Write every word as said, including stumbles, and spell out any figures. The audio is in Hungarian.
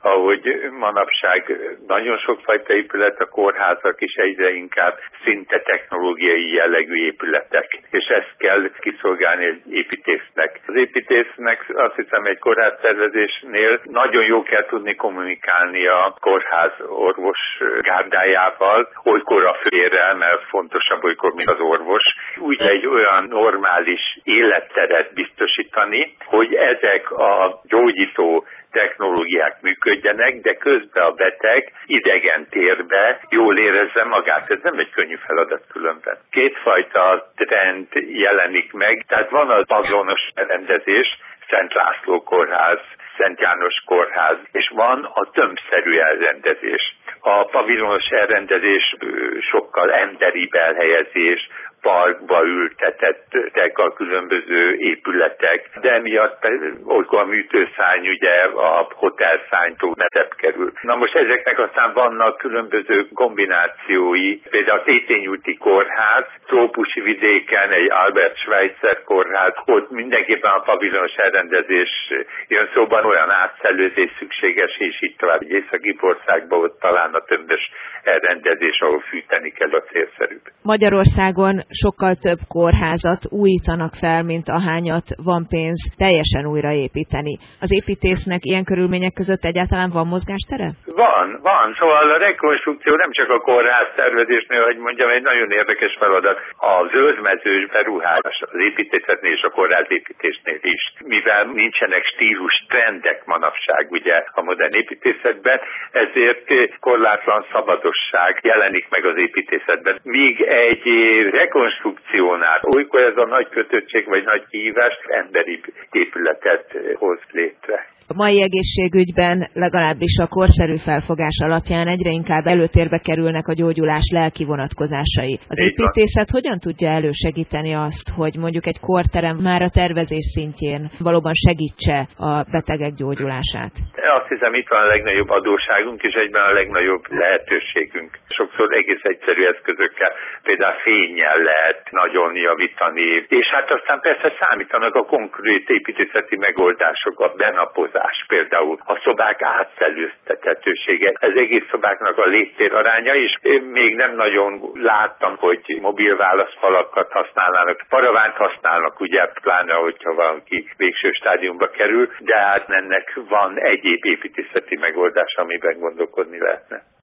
ahogy manapság nagyon sokfajta épület, a kórházak is egyre inkább szinte technológiai jellegű épületek, és ezt kell kiszolgálni egy építésznek. Az építésznek azt hiszem egy kórháztervezésnél nagyon jó kell tudni kommunikálni a kórház orvos gárdájával, olykor a főérrel, mert fontosabb olykor, mint az orvos, úgy egy olyan normális életteret biztosítani, hogy ezek a gyógyító technológiák működjenek, de közben a beteg idegen térbe jól érezze magát. Ez nem egy könnyű feladat különben. Kétfajta trend jelenik meg, tehát van az pavillonos elrendezés, Szent László kórház, Szent János kórház, és van a tömbszerű elrendezés. A pavillonos elrendezés sokkal emberibb elhelyezés, parkba ültetettek a különböző épületek, de emiatt olykor a műtőszárny, ugye a hotelszárnytól messzebb kerül. Na most ezeknek aztán vannak különböző kombinációi, például a Tétényúti kórház, trópusi vidéken egy Albert Schweitzer kórház, ott mindenképpen a pavillonos elrendezés jön szóban, olyan átszellőzés szükséges, és itt tovább egy északi országban ott talán a tömbös elrendezés, ahol fűteni kell, a célszerűbb. Magyarországon sokkal több kórházat újítanak fel, mint ahányat van pénz teljesen újraépíteni. Az építésznek ilyen körülmények között egyáltalán van mozgástere? Van, van. Szóval a rekonstrukció nem csak a kórház tervezésnél, hogy mondjam, egy nagyon érdekes feladat. A zöldmezős beruházás az építészetnél és a kórházépítésnél is. Mivel nincsenek stílus trendek manapság ugye a modern építészetben, ezért korlátlan szabadosság jelenik meg az építészetben. Míg egy rekonstrukciónál olykor ez a nagy kötöttség vagy nagy kihívás emberi épületet hoz létre. A mai egészségügyben legalábbis a korszerű felfogás alapján egyre inkább előtérbe kerülnek a gyógyulás lelki vonatkozásai. Az építészet hogyan tudja elősegíteni azt, hogy mondjuk egy kórterem már a tervezés szintjén valóban segítse a betegek gyógyulását? Azt hiszem, itt van a legnagyobb adósságunk, és egyben a legnagyobb lehetőségünk. Sokszor egész egyszerű eszközökkel, például fénnyel lehet nagyon javítani, és hát aztán persze számítanak a konkrét építészeti megoldások, a benapozás, például a szobák átszellőztethetősége, az egész szobáknak a légtér aránya, és én még nem nagyon láttam, hogy mobil válaszfalakat használnának, paravánt használnak, ugye, pláne, hogyha valaki végső stádiumba kerül, de hát ennek van egyéb építészeti megoldás, amiben gondolkodni lehetne.